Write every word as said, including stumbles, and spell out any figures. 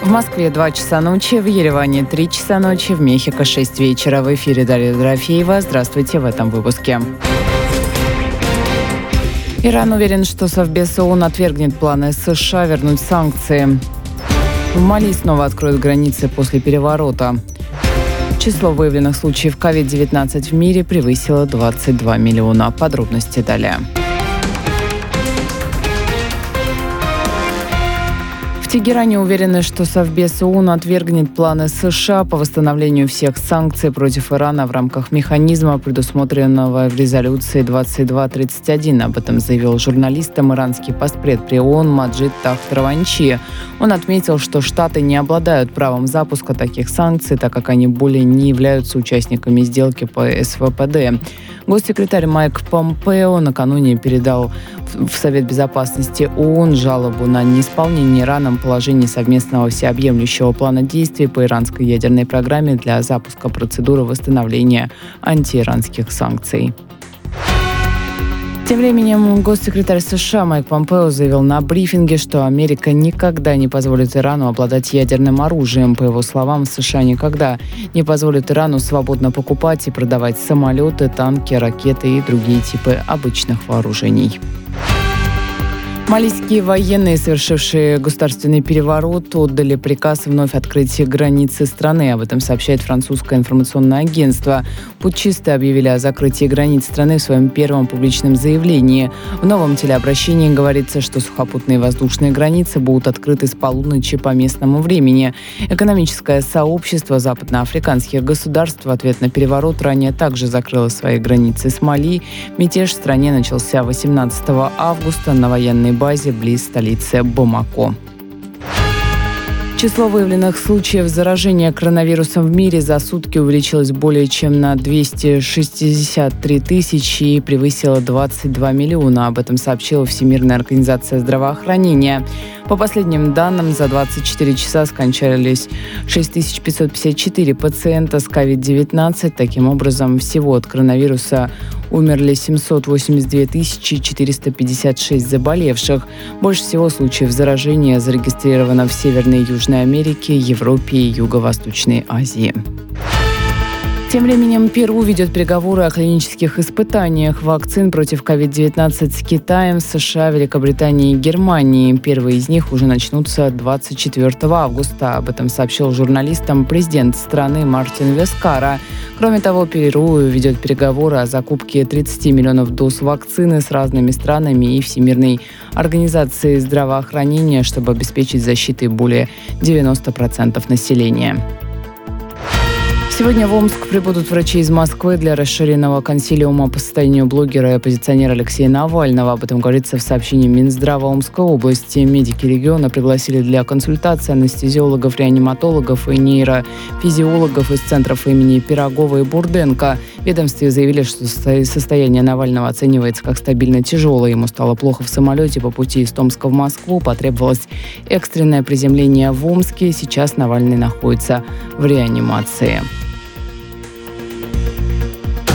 В Москве два часа ночи, в Ереване три часа ночи, в Мехико шесть вечера. В эфире Дарья Дорофеева. Здравствуйте в этом выпуске. Иран уверен, что Совбез ООН отвергнет планы США вернуть санкции. В Мали снова откроют границы после переворота. Число выявленных случаев ковид девятнадцать в мире превысило двадцать два миллиона. Подробности далее. В Тегеране уверены, что Совбез ООН отвергнет планы США по восстановлению всех санкций против Ирана в рамках механизма, предусмотренного в резолюции двадцать два тридцать один. Об этом заявил журналистам иранский постпред при ООН Маджид Тахт Раванчи. Он отметил, что Штаты не обладают правом запуска таких санкций, так как они более не являются участниками сделки по СВПД. Госсекретарь Майк Помпео накануне передал в Совет Безопасности ООН жалобу на неисполнение Ираном положений совместного всеобъемлющего плана действий по иранской ядерной программе для запуска процедуры восстановления антииранских санкций. Тем временем госсекретарь США Майк Помпео заявил на брифинге, что Америка никогда не позволит Ирану обладать ядерным оружием. По его словам, США никогда не позволят Ирану свободно покупать и продавать самолеты, танки, ракеты и другие типы обычных вооружений. Малийские военные, совершившие государственный переворот, отдали приказ вновь открыть границы страны. Об этом сообщает французское информационное агентство. Путчисты объявили о закрытии границ страны в своем первом публичном заявлении. В новом телеобращении говорится, что сухопутные и воздушные границы будут открыты с полуночи по местному времени. Экономическое сообщество западноафриканских государств в ответ на переворот ранее также закрыло свои границы с Мали. Мятеж в стране начался восемнадцатого августа на военной базе близ столицы Бамако. Число выявленных случаев заражения коронавирусом в мире за сутки увеличилось более чем на двести шестьдесят три тысячи и превысило двадцать два миллиона. Об этом сообщила Всемирная организация здравоохранения. По последним данным, за двадцать четыре часа скончались шесть тысяч пятьсот пятьдесят четыре пациента с ковид девятнадцать. Таким образом, всего от коронавируса умерли семьсот восемьдесят две тысячи четыреста пятьдесят шесть заболевших. Больше всего случаев заражения зарегистрировано в Северной и Южной Америке, Европе и Юго-Восточной Азии. Тем временем Перу ведет переговоры о клинических испытаниях вакцин против ковид девятнадцать с Китаем, США, Великобританией и Германией. Первые из них уже начнутся двадцать четвёртого августа. Об этом сообщил журналистам президент страны Мартин Вискара. Кроме того, Перу ведет переговоры о закупке тридцати миллионов доз вакцины с разными странами и Всемирной организацией здравоохранения, чтобы обеспечить защитой более девяноста процентов населения. Сегодня в Омск прибудут врачи из Москвы для расширенного консилиума по состоянию блогера и оппозиционера Алексея Навального. Об этом говорится в сообщении Минздрава Омской области. Медики региона пригласили для консультации анестезиологов, реаниматологов и нейрофизиологов из центров имени Пирогова и Бурденко. В ведомстве заявили, что состояние Навального оценивается как стабильно тяжелое. Ему стало плохо в самолете по пути из Томска в Москву. Потребовалось экстренное приземление в Омске. Сейчас Навальный находится в реанимации.